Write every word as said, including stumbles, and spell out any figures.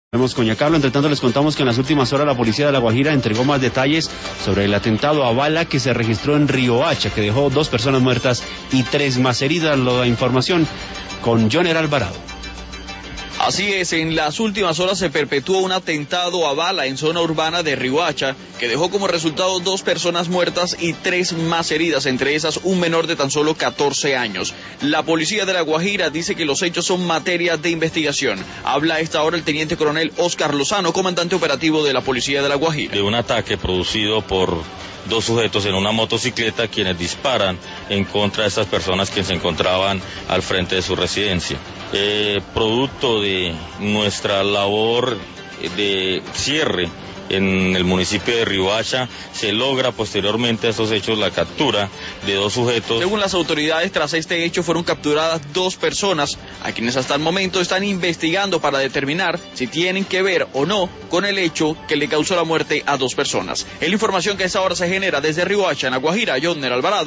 Vemos con Carlos. Entre tanto, les contamos que en las últimas horas la policía de La Guajira entregó más detalles sobre el atentado a bala que se registró en Riohacha, que dejó dos personas muertas y tres más heridas. La información con Joner Alvarado. Así es, en las últimas horas se perpetuó un atentado a bala en zona urbana de Riohacha, que dejó como resultado dos personas muertas y tres más heridas, entre esas un menor de tan solo catorce años. La policía de La Guajira dice que los hechos son materia de investigación. Habla a esta hora el teniente coronel Oscar Lozano, comandante operativo de la policía de La Guajira. De un ataque producido por dos sujetos en una motocicleta quienes disparan en contra de estas personas que se encontraban al frente de su residencia. Eh, producto de nuestra labor de cierre en el municipio de Riohacha, se logra posteriormente a estos hechos la captura de dos sujetos. Según las autoridades, tras este hecho fueron capturadas dos personas, a quienes hasta el momento están investigando para determinar si tienen que ver o no con el hecho que le causó la muerte a dos personas. Es la información que a esta hora se genera desde Riohacha, en La Guajira. Joner Alvarado.